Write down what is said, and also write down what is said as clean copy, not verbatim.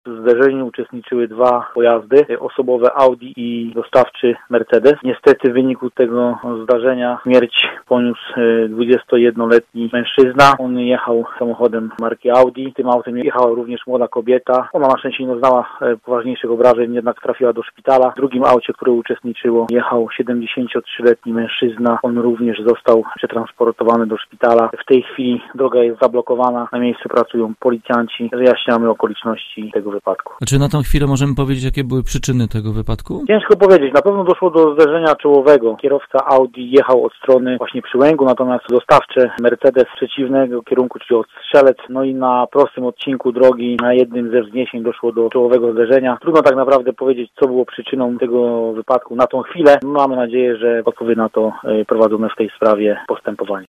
W zdarzeniu uczestniczyły dwa pojazdy, osobowe Audi i dostawczy Mercedes. Niestety w wyniku tego zdarzenia śmierć poniósł 21-letni mężczyzna. On jechał samochodem marki Audi. Tym autem jechała również młoda kobieta. Ona na szczęście nie doznała poważniejszych obrażeń, jednak trafiła do szpitala. W drugim aucie, które uczestniczyło, jechał 73-letni mężczyzna. On również został przetransportowany do szpitala. W tej chwili droga jest zablokowana. Na miejscu pracują policjanci. Wyjaśniamy okoliczności tego wypadku. Czy na tą chwilę możemy powiedzieć, jakie były przyczyny tego wypadku? Ciężko powiedzieć. Na pewno doszło do zderzenia czołowego. Kierowca Audi jechał od strony właśnie Przyłęgu, natomiast dostawcze Mercedes z przeciwnego kierunku, czyli od Strzelec. No i na prostym odcinku drogi, na jednym ze wzniesień doszło do czołowego zderzenia. Trudno tak naprawdę powiedzieć, co było przyczyną tego wypadku na tą chwilę. Mamy nadzieję, że odpowie na to prowadzone w tej sprawie postępowanie.